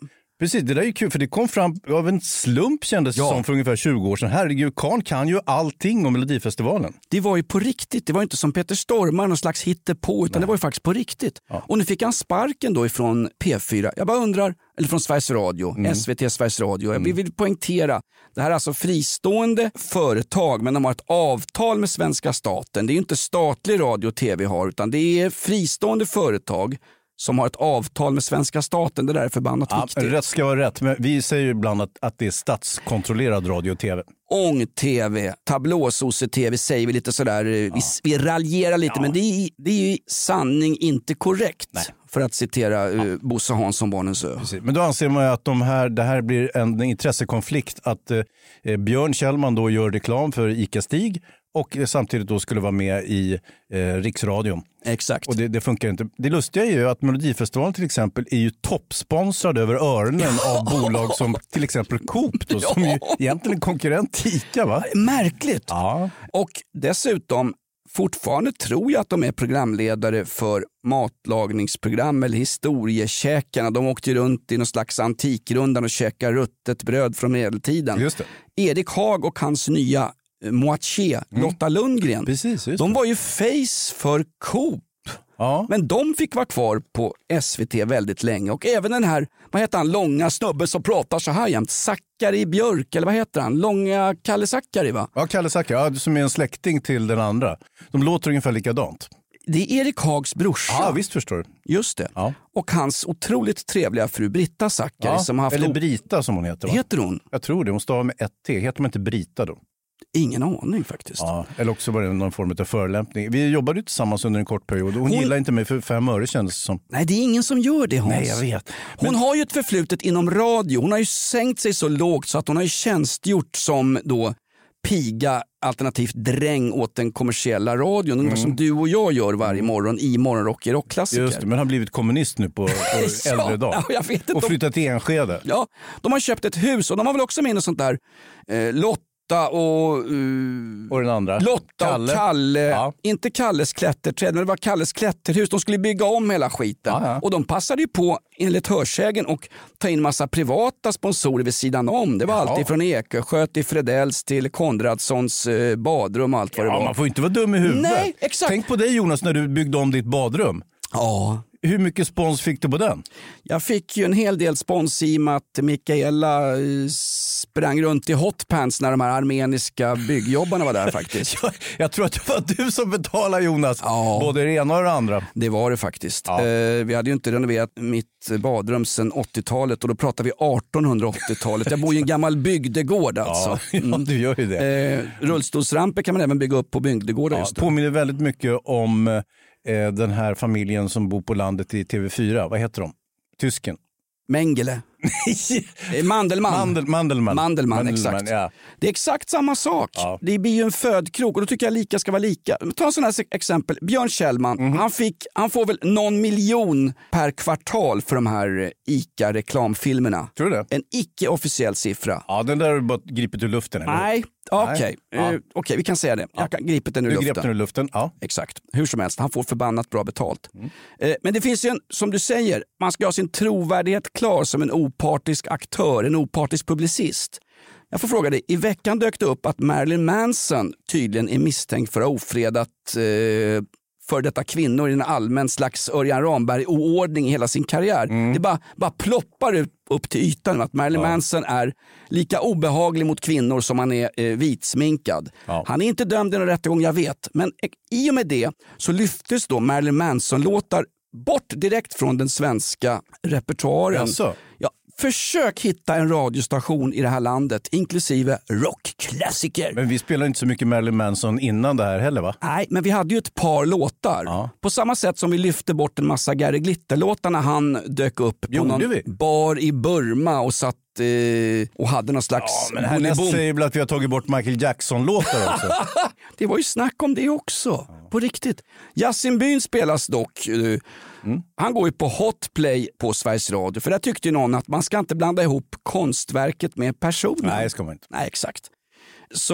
Precis, det där är ju kul för det kom fram av en slump kändes ja. som för ungefär tjugo år sedan. Herregud, Karl kan ju allting om Melodifestivalen. Det var ju på riktigt, det var inte som Peter Stormare, någon slags hittepå, utan Nej. det var ju faktiskt på riktigt. Ja. Och nu fick han sparken då ifrån P fyra. Jag bara undrar, eller från Sveriges Radio, mm. S V T Sveriges Radio. Mm. Jag vill poängtera, det här är alltså fristående företag, men de har ett avtal med svenska staten. Det är ju inte statlig radio och tv har, utan det är fristående företag som har ett avtal med svenska staten. Det där är förbannat ja, viktigt. Rätt ska vara rätt, men vi säger ju ibland att, att det är statskontrollerad radio och tv. Ång-tv, tablåsose-tv säger vi lite sådär, ja. vi, vi raljerar lite, ja. men det är, det är ju sanning inte korrekt. Nej. För att citera ja. uh, Bosse Hansson, Barnens ö. Precis. Men då anser man ju att de här, det här blir en intressekonflikt att eh, Björn Kjellman då gör reklam för Ica Stig och samtidigt då skulle vara med i eh, Riksradion. Exakt. Och det, det funkar inte. Det lustiga är ju att Melodifestivalen till exempel är ju toppsponsrad över öronen ja. av bolag som till exempel Coop då, ja. som ju egentligen är konkurrent till Ica, va? Märkligt. Ja. Och dessutom fortfarande tror jag att de är programledare för matlagningsprogram eller historiekäkarna. De åkte runt i någon slags antikrundan och käkade ruttet bröd från medeltiden. Just det. Erik Haag och hans nya moitié, mm. Lotta Lundgren. Precis, just de det. var ju face för Coop. Ja. Men de fick vara kvar på S V T väldigt länge. Och även den här, vad heter han, långa snubben som pratar så här jämt, Zackari Björk, eller vad heter han? Långa Kalle Zackari, va? Ja, Kalle Zackari, ja, som är en släkting till den andra. De låter ungefär likadant. Det är Erik Haags brorsa. Ja, visst förstår du. Just det. Ja. Och hans otroligt trevliga fru Britta Zackari. Ja, som har haft eller Brita som hon heter, va? Heter hon? Jag tror det, hon stavar med ett T. Heter hon inte Brita då? Ingen aning faktiskt. Ja, eller också var det någon form av förolämpning. Vi jobbade ju tillsammans under en kort period och hon, hon gillar inte mig för fem öre kändes det som. Nej, det är ingen som gör det, Hans. Nej, jag vet. Men hon har ju ett förflutet inom radio. Hon har ju sänkt sig så lågt så att hon har ju tjänstgjort som då piga alternativt dräng åt den kommersiella radion. Mm. Som du och jag gör varje morgon i Morgonrock i rockklassiker. Just det, men har blivit kommunist nu på, på ja, äldre dag. Ja, jag vet inte. Och flyttat till Enskede. Ja, de har köpt ett hus och de har väl också med något sånt där eh, Lotta och, uh, och den andra Lotta Kalle. och Kalle, ja. inte Kalles klätterträd, men det var Kalles klätterhus. De skulle bygga om hela skiten. Ja, ja. Och de passade ju på enligt hörsägen och ta in massa privata sponsorer vid sidan om. Det var ja. alltid från Ekesjö till Fredells till Konradssons uh, badrum och allt vad ja, det var. Man får inte vara dum i huvudet. Nej, exakt. Tänk på dig, Jonas, när du byggde om ditt badrum. Ja. Hur mycket spons fick du på den? Jag fick ju en hel del spons i och med att Mikaela sprang runt i hotpants när de här armeniska byggjobbarna var där faktiskt. jag, jag tror att det var du som betalade, Jonas. Ja. Både det ena och det andra. Det var det faktiskt. Ja. Eh, vi hade ju inte renoverat mitt badrum sedan åttiotalet och då pratar vi artonhundraåttiotalet. Jag bor i en gammal bygdegård alltså. Ja, ja du gör ju det. Eh, rullstolsramper kan man även bygga upp på bygdegårdar. Ja, just påminner väldigt mycket om eh, den här familjen som bor på landet i T V fyra. Vad heter de? Tysken. Mengele. Mandelmann. Mandel, Mandelmann. Mandelmann, exakt. Ja. Det är exakt samma sak. Ja. Det blir ju en födkrok och då tycker jag lika ska vara lika. Ta en sån här exempel. Björn Kjellman, mm. han, fick, han får väl någon miljon per kvartal för de här ICA-reklamfilmerna. Tror du det? En icke-officiell siffra. Ja, den där har du bara gripit ur luften. Eller? Nej. Okej, okay. ja. uh, okay, vi kan säga det. Jag kan gripit den ur du luften. Grep den ur luften, ja. Exakt. Hur som helst, han får förbannat bra betalt. Mm. Uh, men det finns ju en, som du säger, man ska ha sin trovärdighet klar som en opartisk aktör, en opartisk publicist. Jag får fråga dig, i veckan dök det upp att Marilyn Manson tydligen är misstänkt för att ha ofredat uh, för detta kvinnor i en allmän slags Örjan Ramberg-oordning i hela sin karriär. Mm. Det bara, bara ploppar ut upp till ytan att Marilyn ja. Manson är lika obehaglig mot kvinnor som han är eh, vitsminkad. Ja. Han är inte dömd i någon rättegång, jag vet. Men i och med det så lyftes då Marilyn Manson-låtar bort direkt från den svenska repertoaren. Alltså. Ja, försök hitta en radiostation i det här landet, inklusive rockklassiker. Men vi spelar inte så mycket Marilyn Manson innan det här heller, va? Nej, men vi hade ju ett par låtar. Ja. På samma sätt som vi lyfte bort en massa Gary Glitter-låtar när han dök upp på Gjorde någon vi? bar i Burma och satt eh, och hade någon slags... Ja, men här säger väl att vi har tagit bort Michael Jackson-låtar också. Det var ju snack om det också, ja. På riktigt. Yasin Byn spelas dock... Eh, Mm. Han går ju på Hotplay på Sveriges Radio. För där tyckte ju någon att man ska inte blanda ihop konstverket med personen. Nej, ska man inte. Nej, exakt. Så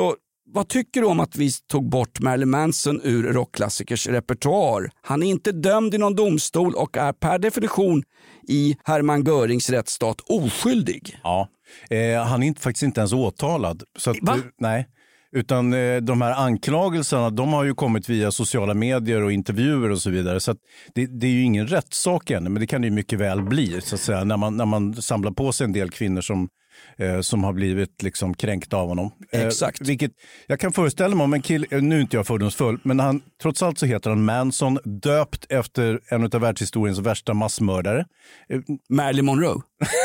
vad tycker du om att vi tog bort Marilyn Manson ur rockklassikers repertoar? Han är inte dömd i någon domstol och är per definition i Hermann Görings rättsstat oskyldig. Ja, eh, han är inte, faktiskt inte ens åtalad. Så att, Va? Nej. Utan eh, de här anklagelserna, de har ju kommit via sociala medier och intervjuer och så vidare. Så att det, det är ju ingen rättssak än, men det kan det ju mycket väl bli så att säga, när man, när man samlar på sig en del kvinnor som, eh, som har blivit liksom kränkta av honom. Eh, Exakt. Vilket jag kan föreställa mig om en kille, nu är inte jag fördomsfull, men han, trots allt så heter han Manson, döpt efter en av världshistoriens värsta massmördare. Eh, Marilyn Monroe.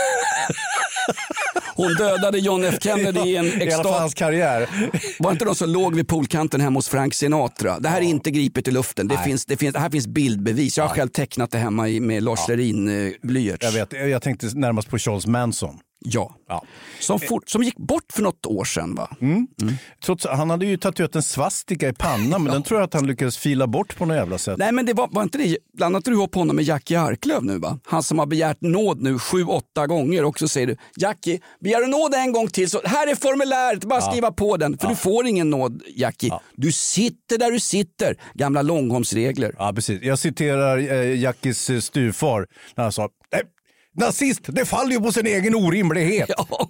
Hon dödade John F. Kennedy i en I alla fall hans karriär. Var inte de som låg vid poolkanten hemma hos Frank Sinatra? Det här är inte gripet i luften. Det, finns, det, finns, det här finns bildbevis. Jag har själv tecknat det hemma i, med Lars ja. Lerin eh, blyerts. Jag vet, jag tänkte närmast på Charles Manson. Ja, ja. Som, fort, som gick bort för något år sedan va? Mm. Mm. Trots, han hade ju tatuerat en svastika i pannan men ja. Den tror jag att han lyckades fila bort på något jävla sätt. Nej men det var, var inte det, blandat du ihop honom med Jackie Arklöv nu va? Han som har begärt nåd nu sju, åtta gånger och så säger du Jackie, begär du nåd en gång till så här är formuläret, bara ja. Skriva på den för ja. Du får ingen nåd Jackie. Ja. Du sitter där du sitter, gamla Långholmsregler. Ja precis, jag citerar eh, Jackies eh, styrfar när han sa nej. Nazist, det faller ju på sin egen orimlighet. Ja,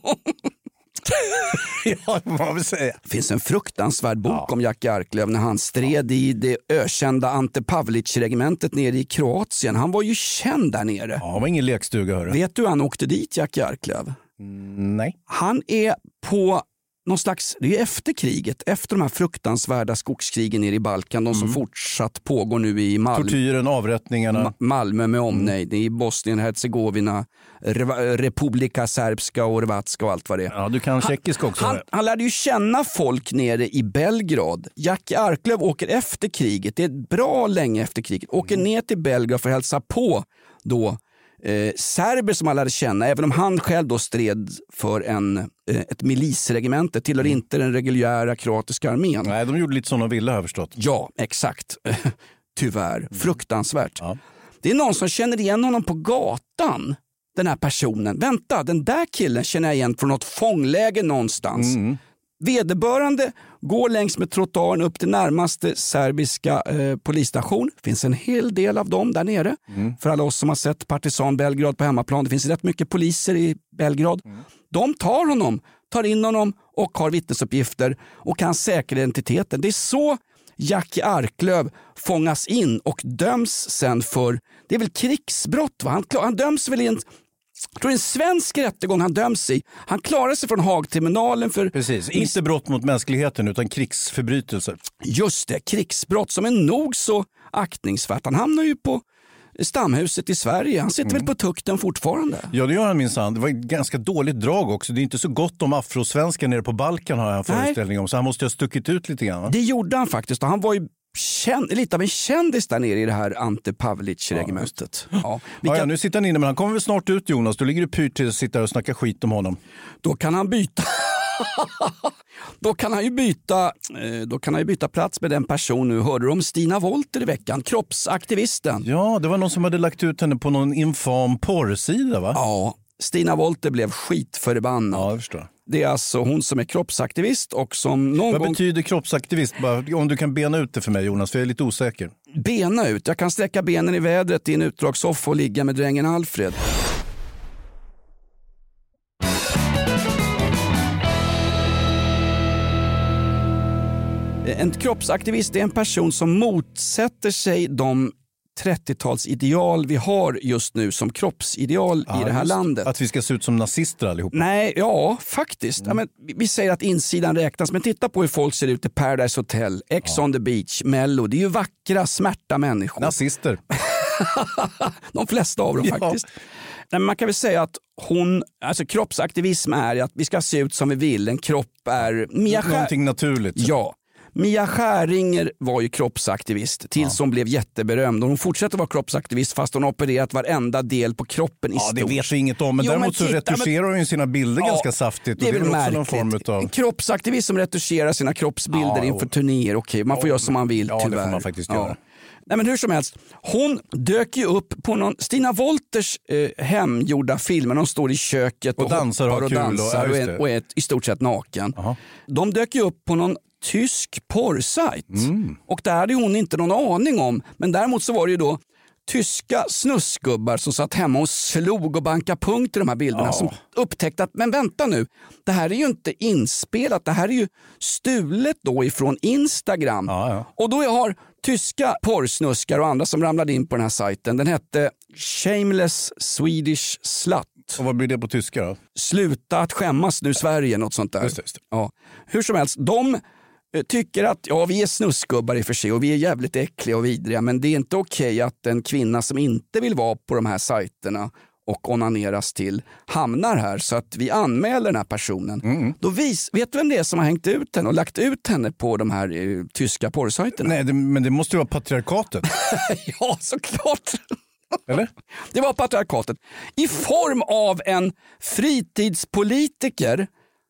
ja vad vill säga. Det finns en fruktansvärd bok ja. Om Jackie Arklöv när han stred ja. I det ökända Ante Pavlic-regementet nere i Kroatien. Han var ju känd där nere. Ja, han var ingen lekstuga. Hörru. Vet du han åkte dit, Jackie Arklöv? Mm, nej. Han är på någon slags, det är efter kriget, efter de här fruktansvärda skogskrigen nere i Balkan, de som mm. fortsatt pågår nu i Malmö. Tortyren, avrättningarna. Ma- Malmö med omnejd, mm. i Bosnien, Hercegovina, Re- Republika Serbska och Hrvatska och allt vad det är. Ja, du kan tjeckiska också. Han, han lärde ju känna folk nere i Belgrad. Jackie Arklöv åker efter kriget, det är bra länge efter kriget, åker mm. ner till Belgrad för att hälsa på då Eh, serber som han lärde känna, även om han själv då stred för en, eh, ett milisregemente, tillhör mm. inte den reguljära kroatiska armén. Nej, de gjorde lite som de ville, har jag förstått. Ja, exakt. Tyvärr. Mm. Fruktansvärt. Ja. Det är någon som känner igen honom på gatan, den här personen. Vänta, den där killen känner jag igen från något fångläge någonstans. Mm. Vederbörande går längs med trottoaren upp till närmaste serbiska eh, polisstation. Det finns en hel del av dem där nere. Mm. För alla oss som har sett Partizan Belgrad på hemmaplan. Det finns rätt mycket poliser i Belgrad. Mm. De tar honom, tar in honom och har vittnesuppgifter och kan säkra identiteten. Det är så Jackie Arklöv fångas in och döms sen för, det är väl krigsbrott va? Han, han döms väl i en Jag tror det är en svensk rättegång han döms i. Han klarar sig från Haagtribunalen för... Precis, inte brott mot mänskligheten utan krigsförbrytelser. Just det, krigsbrott som är nog så aktningsvärt. Han hamnar ju på Stamhuset i Sverige. Han sitter mm. väl på tukten fortfarande. Ja, det gör han minsann. Det var ett ganska dåligt drag också. Det är inte så gott om afrosvenskar nere på Balkan har jag en föreställning om. Så han måste ha stuckit ut lite grann. Va? Det gjorde han faktiskt. Och han var ju Känd, lite av en kändis där nere i det här Ante Pavlic-regementet. Ja, ja, kan... ja, nu sitter han inne men han kommer väl snart ut Jonas. Då ligger du pyrt till att sitta och snacka skit om honom. Då kan han byta Då kan han ju byta Då kan han ju byta plats med den person nu. Hörde du om Stina Wolter i veckan? Kroppsaktivisten. Ja, det var någon som hade lagt ut henne på någon infam porrsida va? Ja, Stina Wolter blev skitförbannad. Ja, jag förstår. Det är alltså hon som är kroppsaktivist och som någon Vad gång... betyder kroppsaktivist? Bara, om du kan bena ut det för mig Jonas, för jag är lite osäker. Bena ut? Jag kan sträcka benen i vädret i en utdragssoffa och ligga med drängen Alfred. En kroppsaktivist är en person som motsätter sig de trettiotalsideal vi har just nu som kroppsideal ja, i det här landet. Att vi ska se ut som nazister allihopa? Nej, ja faktiskt. Mm. Ja, men vi säger att insidan räknas, men titta på hur folk ser ut i Paradise Hotel, Ex ja. On the Beach, Mello. Det är ju vackra, smärta människor. Nazister. De flesta av dem ja. faktiskt. Nej, man kan väl säga att hon, alltså kroppsaktivism är att vi ska se ut som vi vill. En kropp är... Mia Skär... Någonting naturligt. Ja. Mia Skäringer var ju kroppsaktivist tills ja. Hon blev jätteberömd. Och hon fortsätter vara kroppsaktivist fast hon har opererat varenda del på kroppen i ja, stort. Det vet vi inget om, men jo, däremot men titta, så retuscherar hon ju sina bilder ja, ganska saftigt. Det är, och det är väl också någon form utav... En kroppsaktivist som retuscherar sina kroppsbilder ja, inför turnéer. Okej, okay, man får ja, göra som man vill, ja, tyvärr. Det får man faktiskt ja. göra. Nej, men hur som helst, hon dök ju upp på någon Stina Wolters eh, hemgjorda filmer. De står i köket och, och dansar och, och kul dansar och, och, är, och är i stort sett naken. Aha. De dök ju upp på någon tysk porrsajt. Mm. Och det hade hon inte någon aning om. Men däremot så var det ju då tyska snuskgubbar som satt hemma och slog och bankade punkt i de här bilderna, Ja. som upptäckte att, men vänta nu, det här är ju inte inspelat, det här är ju stulet då ifrån Instagram. Ja, ja. Och då har tyska porrsnuskar och andra som ramlade in på den här sajten, den hette Shameless Swedish Slut. Och vad blir det på tyska då? Sluta att skämmas nu Sverige, något sånt där. Just det, just det. Ja. Hur som helst, de eh, tycker att ja, vi är snuskgubbar i och för sig och vi är jävligt äckliga och vidriga, men det är inte okej att en kvinna som inte vill vara på de här sajterna och onaneras till hamnar här, så att vi anmäler den här personen. Mm. Då vis, vet du vem det är som har hängt ut henne och lagt ut henne på de här eh, tyska porrsajterna? Nej, det, men det måste ju vara patriarkatet. Ja, såklart. Eller? Det var patriarkatet i form av en fritidspolitiker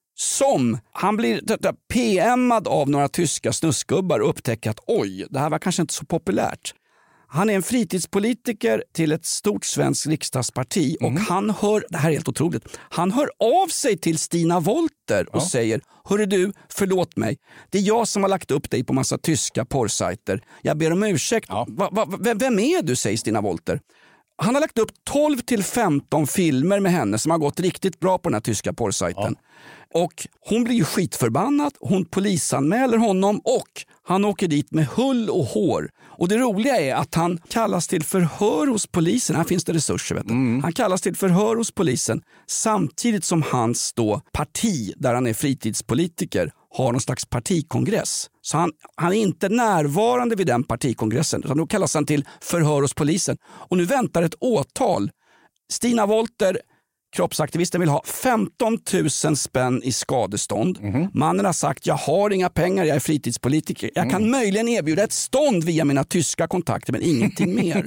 som han blir P M:ad av några tyska snuskgubbar och upptäcker att oj, det här var kanske inte så populärt. Han är en fritidspolitiker till ett stort svenskt riksdagsparti och Mm. han hör, det här är helt otroligt, han hör av sig till Stina Wolter och Ja. säger, hörru du, förlåt mig, det är jag som har lagt upp dig på massa tyska porrsajter. Jag ber om ursäkt. Ja. Va, va, vem, vem är du, säger Stina Wolter. Han har lagt upp tolv till femton filmer med henne som har gått riktigt bra på den här tyska porrsajten. Ja. Och hon blir ju skitförbannad, hon polisanmäler honom och han åker dit med hull och hår. Och det roliga är att han kallas till förhör hos polisen. Här finns det resurser, vet du. Mm. Han kallas till förhör hos polisen samtidigt som hans då parti, där han är fritidspolitiker, har någon slags partikongress. Så han, han är inte närvarande vid den partikongressen, utan då kallas han till förhör hos polisen. Och nu väntar ett åtal. Stina Wolter, kroppsaktivisten, vill ha femton tusen spänn i skadestånd. Mm. Mannen har sagt, jag har inga pengar, jag är fritidspolitiker. Jag kan mm. möjligen erbjuda ett stånd via mina tyska kontakter, men ingenting mer.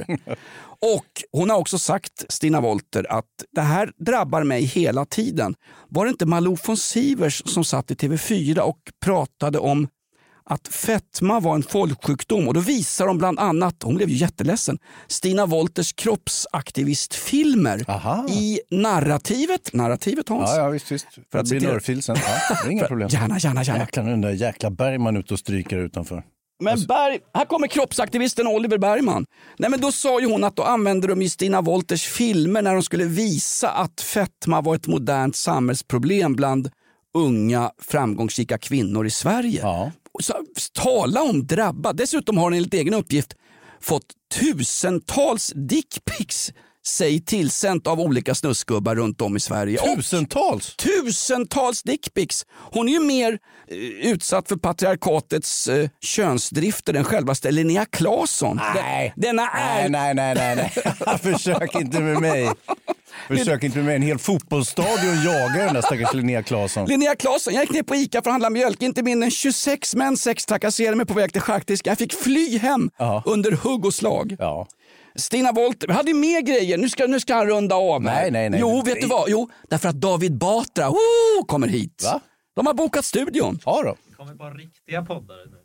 Och hon har också sagt, Stina Wolter, att det här drabbar mig hela tiden. Var det inte Malou von Sivers som satt i T V fyra och pratade om att fetma var en folksjukdom, och då visar de bland annat, hon blev ju jätteledsen, Stina Wolters kroppsaktivistfilmer. Aha. I narrativet, narrativet Hans. Ja, ja visst, visst. För att det blir nörfil sen. Ja, det är inga problem. Gärna, gärna, gärna. Jäklar, den där jäkla Bergman ut och stryker utanför. Men Berg, här kommer kroppsaktivisten Oliver Bergman. Nej, men då sa ju hon att då använde de i Stina Wolters filmer när de skulle visa att fetma var ett modernt samhällsproblem bland unga framgångsrika kvinnor i Sverige. Ja. Så, tala om drabba. Dessutom har hon enligt egen uppgift fått tusentals dickpics sig tillsänt av olika snuskgubbar runt om i Sverige. Tusentals? Och tusentals dickpics. Hon är ju mer eh, utsatt för patriarkatets eh, könsdrifter än självaste Linnea Claesson. Nej. Den, denna är... nej, nej, nej, nej, nej. Försök inte med mig. Försök inte med mig. En hel fotbollsstadion jagar den där stackars Linnea Claesson. Linnea Claesson, jag gick ner på Ica för att handla mjölk. Inte mindre än tjugosex män sextrakasserade mig på väg till schackdisk. Jag fick fly hem Aha. under hugg och slag. Ja. Stina Wolter, vi hade mer grejer. Nu ska, nu ska han runda av. Nej, nej, nej. Jo, vet du vad? Jo, därför att David Batra oh, kommer hit. Va? De har bokat studion. Ja då. Det kommer bara riktiga poddare nu.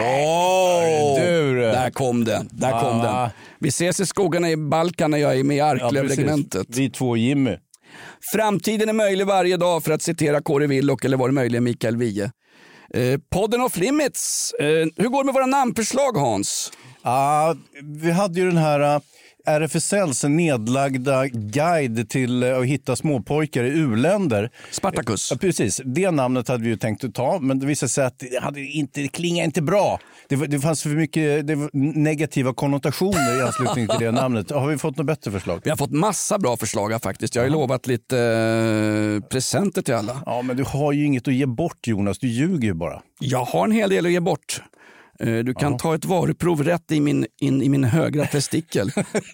Åh, oh, där kom det. Där ah. kom den. Vi ses i skogarna i Balkan när jag är med i Arklöv-regementet. Ja, vi två Jimmy. Framtiden är möjlig varje dag, för att citera Kåre Willoch, eller var det möjligen Mikael Wiehe. Eh, podden Off Limits. Eh, hur går det med våra namnförslag, Hans? Ja, vi hade ju den här uh, R F S L:s nedlagda guide till uh, att hitta småpojkar i u-länder. Spartacus. Ja, precis. Det namnet hade vi ju tänkt att ta, men det visade sig att det, hade inte, det klingade inte bra. Det, det fanns för mycket det negativa konnotationer i anslutning till det namnet. Har vi fått något bättre förslag? Vi har fått massa bra förslag här, faktiskt. Jag har ju lovat lite eh, presenter till alla. Ja, men du har ju inget att ge bort, Jonas. Du ljuger ju bara. Jag har en hel del att ge bort. Du kan ja. ta ett varuprov rätt i min, in, i min högra testikel.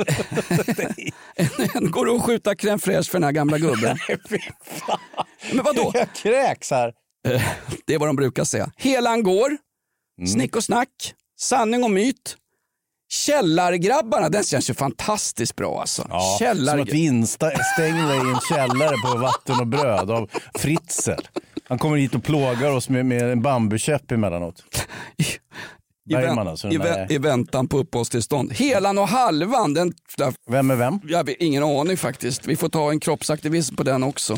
en går att skjuta crème fraîche för den här gamla gubben. Men vadå? Jag kräks här. Det är vad de brukar säga. Helan går, mm. Snick och snack, sanning och myt. Källargrabbarna, den känns ju fantastiskt bra alltså. Ja, Källar... Som att vi instängde i en källare på Vatten och bröd av Fritzl. Han kommer hit och plågar oss med, med en bambukäpp emellanåt. I, i, Bergman, alltså, i, vä- I väntan på uppehållstillstånd. Helan och halvan. Den, vem är vem? Jag har ingen aning faktiskt. Vi får ta en kroppsaktivism på den också.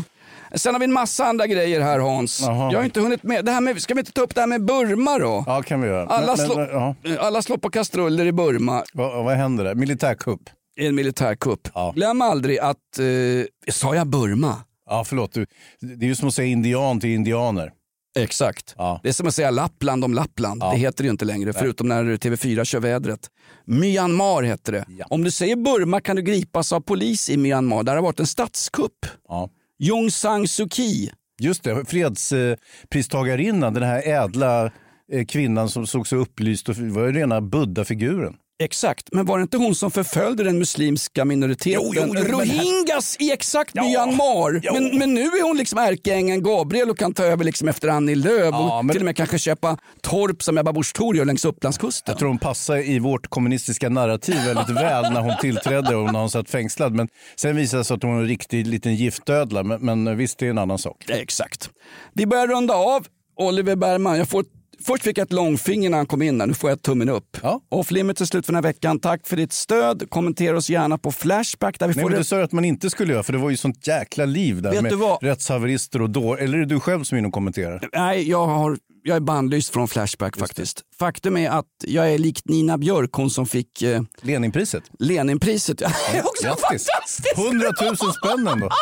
Sen har vi en massa andra grejer här, Hans. Jaha. Jag har inte hunnit med. Det här med. Ska vi inte ta upp det här med Burma då? Ja, kan vi göra. Alla, men, slå, men, ja. alla slår på kastruller i Burma. vad, vad händer där? Militärkupp? En militärkupp. Ja. Glöm aldrig att... Eh, sa jag Burma? Ja, förlåt. Du, det är ju som att säga indian till indianer. Exakt. Ja. Det är som att säga Lappland om Lappland. Ja. Det heter det ju inte längre, förutom när T V fyra kör vädret. Myanmar heter det. Ja. Om du säger Burma kan du gripas av polis i Myanmar. Där har varit en statskupp. Ja. Aung San Suu Kyi. Just det, fredspristagarinnan, den här ädla eh, kvinnan som såg så upplyst och var ju rena Buddha-figuren. Exakt, men var det inte hon som förföljde den muslimska minoriteten? Jo, jo, jo, men- Rohingyas i exakt Ja, Myanmar. jo. Men, men nu är hon liksom ärkeängeln Gabriel och kan ta över liksom efter Annie Lööf Ja, och men- till och med kanske köpa torp som Ebba Busch Thor gör längs Upplandskusten. Jag tror hon passar i vårt kommunistiska narrativ väldigt väl när hon tillträdde och när hon satt fängslad. Men sen visade det sig att hon var en riktig liten giftödla. Men, men visst, det är en annan sak. Exakt. Vi börjar runda av. Oliver Bergman, jag får, först fick jag ett långfinger när han kom in där. Nu får jag ett tummen upp. Ja. Off Limits är slut för den här veckan. Tack för ditt stöd. Kommentera oss gärna på Flashback. Där vi Nej, får men det... det sa jag att man inte skulle göra, för det var ju sånt jäkla liv där Vet med du vad? rättshaverister och då. Eller är det du själv som är inne och kommenterar? Nej, jag, har, jag är bannlyst från Flashback faktiskt. Faktum är att jag är likt Nina Björk, hon som fick eh, Leninpriset. Leninpriset. Det är också Grattis. fantastiskt! hundratusen spänn ändå.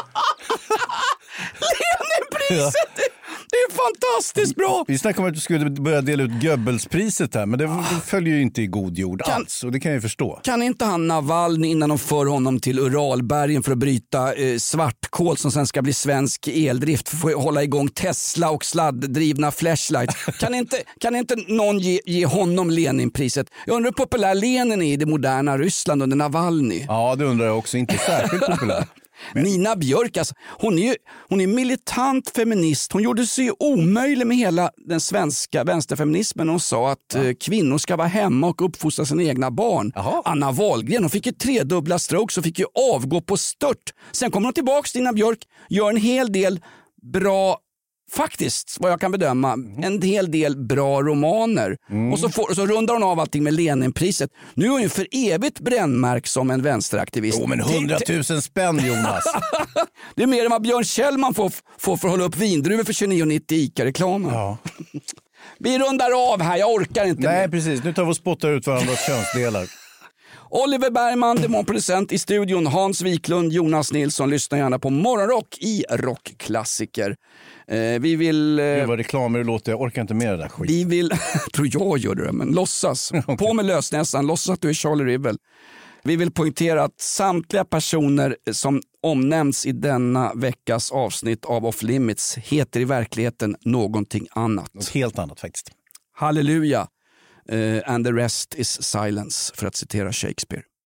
Leninpriset! Det, det är fantastiskt bra! Vi snackade om att du skulle börja dela ut Goebbelspriset här, men det, det följer ju inte i god jord Kan- alls, och det kan jag ju förstå. Kan inte han Navalny innan de för honom till Uralbergen för att bryta eh, svartkol som sen ska bli svensk eldrift för att hålla igång Tesla och sladddrivna flashlights. Kan inte, kan inte någon ge, ge honom Leninpriset? Jag undrar hur populär Lenin är i det moderna Ryssland under Navalny. Ja, det undrar jag också. Inte särskilt populär. Nina Björk, alltså, hon är ju hon är militant feminist. Hon gjorde sig omöjlig med hela den svenska vänsterfeminismen. Hon sa att eh, kvinnor ska vara hemma och uppfostra sina egna barn. Jaha. Anna Wahlgren, hon fick ju tredubbla strokes och fick ju avgå på stört. Sen kommer hon tillbaka till Nina Björk, gör en hel del bra, faktiskt vad jag kan bedöma, en hel del bra romaner. Och så, får, så rundar hon av allting med Leninpriset. Nu är hon ju för evigt brännmärk som en vänsteraktivist. Jo, men hundratusen spänn, Jonas. Det är mer än vad Björn Kjellman får, får för att hålla upp vindruvor för tjugonio nittio i ICA-reklamen. Ja. Vi rundar av här, jag orkar inte Nej, mer. precis. Nu tar vi och spottar ut varandras könsdelar. Oliver Bergman, demonproducent i studion. Hans Wiklund, Jonas Nilsson. Lyssna gärna på Morgonrock i Rockklassiker. Eh, vi vill... Eh, Gud vad reklamer det låter. Jag orkar inte med det där skit. vi vill... tror jag gör det, men låtsas. På med lösnäsan, låtsas att du är Charlie Rivel. Vi vill poängtera att samtliga personer som omnämns i denna veckas avsnitt av Off Limits heter i verkligheten någonting annat. Något helt annat faktiskt. Halleluja. Uh, and the rest is silence, för att citera Shakespeare.